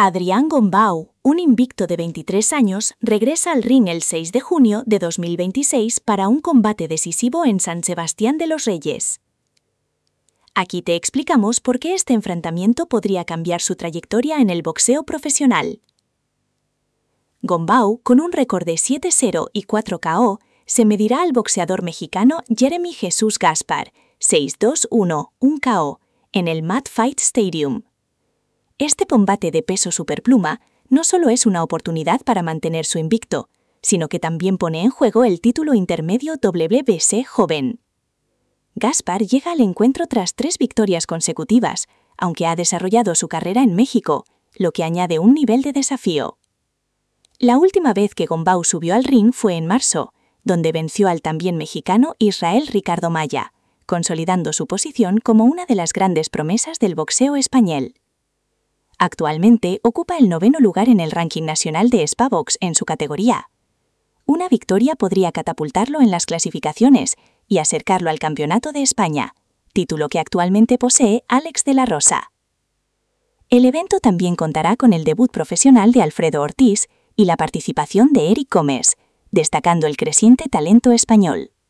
Adrián Gombau, un invicto de 23 años, regresa al ring el 6 de junio de 2026 para un combate decisivo en San Sebastián de los Reyes. Aquí te explicamos por qué este enfrentamiento podría cambiar su trayectoria en el boxeo profesional. Gombau, con un récord de 7-0 y 4 KO, se medirá al boxeador mexicano Jeremy Jesús Gaspar, 6-2-1, 1 KO, en el Mad Fight Stadium. Este combate de peso superpluma no solo es una oportunidad para mantener su invicto, sino que también pone en juego el título intermedio WBC joven. Gaspar llega al encuentro tras 3 victorias consecutivas, aunque ha desarrollado su carrera en México, lo que añade un nivel de desafío. La última vez que Gombau subió al ring fue en marzo, donde venció al también mexicano Israel Ricardo Maya, consolidando su posición como una de las grandes promesas del boxeo español. Actualmente ocupa el 9º lugar en el ranking nacional de Spavox en su categoría. Una victoria podría catapultarlo en las clasificaciones y acercarlo al Campeonato de España, título que actualmente posee Alex de la Rosa. El evento también contará con el debut profesional de Alfredo Ortiz y la participación de Eric Gómez, destacando el creciente talento español.